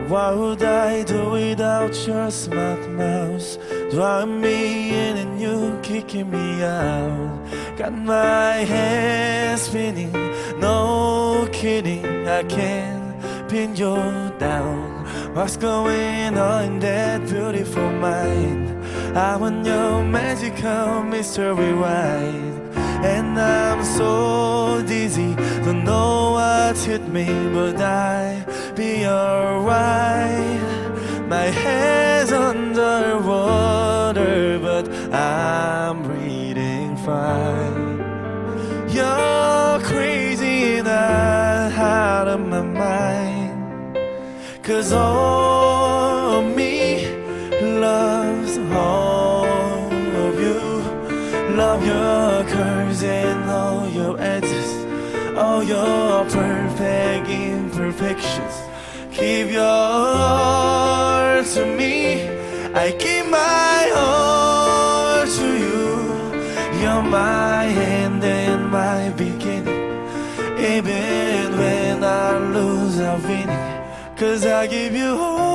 What would I do without your smart mouse? Drawing me in and you kicking me out. Got my head spinning, no kidding, I can't pin you down. What's going on in that beautiful mind? I want your magical mystery ride. And I'm so dizzy, don't know what hit me, but I'll be alright. My head's underwater, but I'm breathing fine. You're crazy and I'm out of my mind, 'cause all of me loves all of you. Love your curves and all your edges, all your perfect imperfections. Give your heart to me, I give my heart to you. You're my end and my beginning, even when I lose I'm winning, 'cause I give you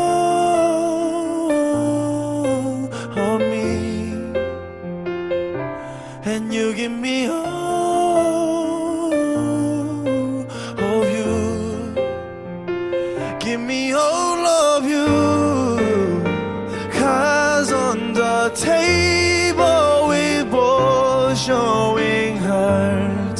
all of me, and you give me all of you. Give me all of you, 'cause on the table we both showing hurt,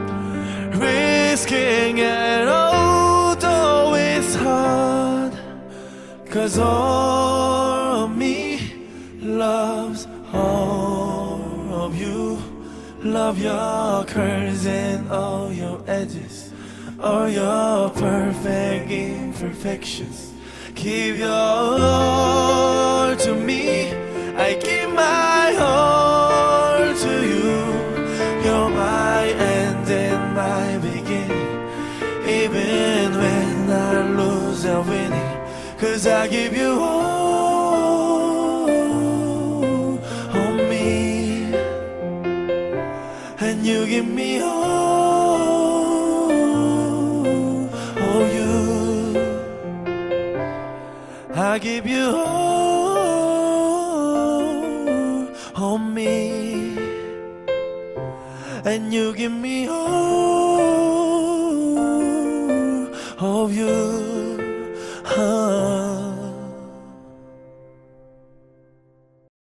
risking it all though it's hard. 'Cause all of me loves all of you. Love your curves and all your edges, all your perfect imperfections. Give your heart to me, I give my heart to you. You're my end and my beginning, even when I lose I'm winning, 'cause I give you all of me, and you give me all of you. I give you all of me, and you give me all of you.